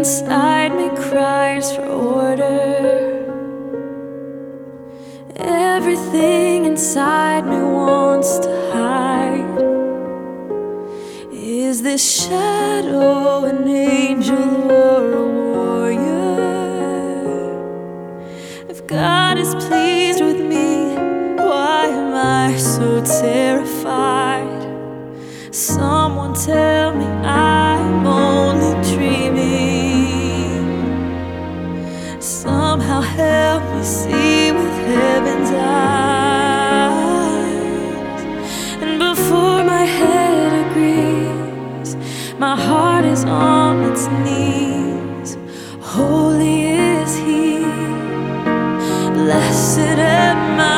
inside me cries for order. Everything inside me wants to hide. Is this shadow an angel or a warrior? If God is pleased with me, why am I so terrified? Someone tell me I'm only dreaming. Somehow help me see with heaven's eyes. And before my head agrees, my heart is on its knees. Holy is He, blessed am I.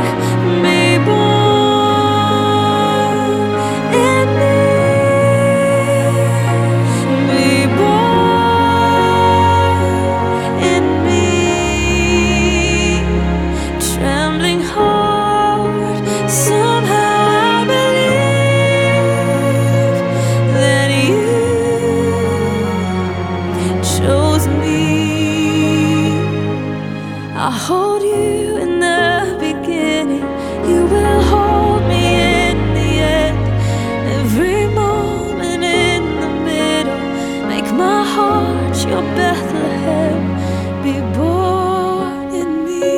I'll hold you in the beginning, you will hold me in the end. Every moment in the middle, make my heart your Bethlehem, be born in me.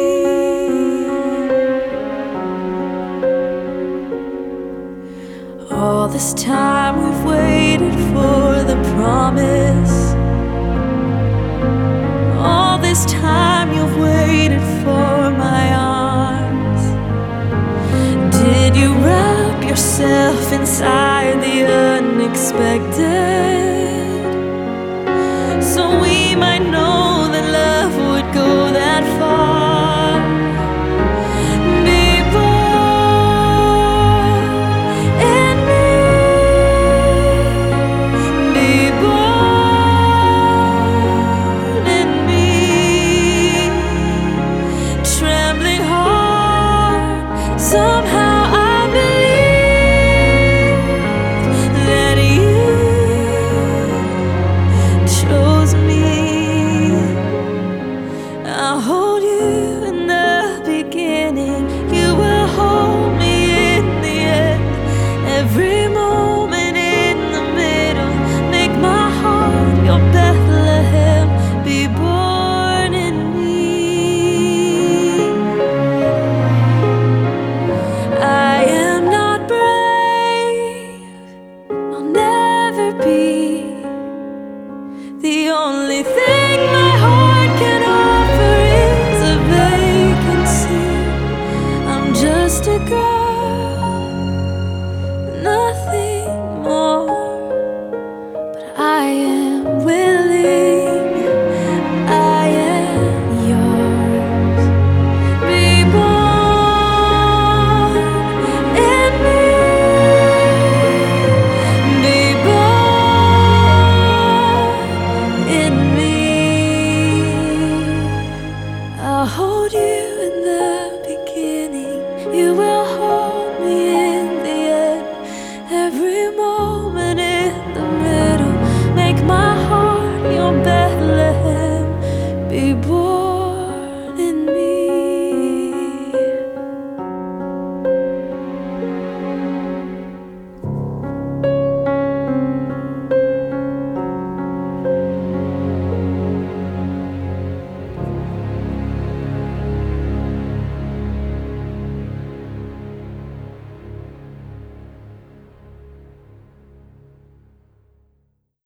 All this time we've waited for the promise. All this time you've waited for my arms. Did you wrap yourself inside the unexpected, so we might know that love would go that far? Be born in me, be born in me. Trembling heart, somehow I believe that you chose me. I'll hold you in the beginning, you will hold me in the end. Every moment in the middle, make my heart your Bethlehem, be born in me. I am not brave, I'll never be. The only thing my heart can offer is a vacancy. I'm just a girl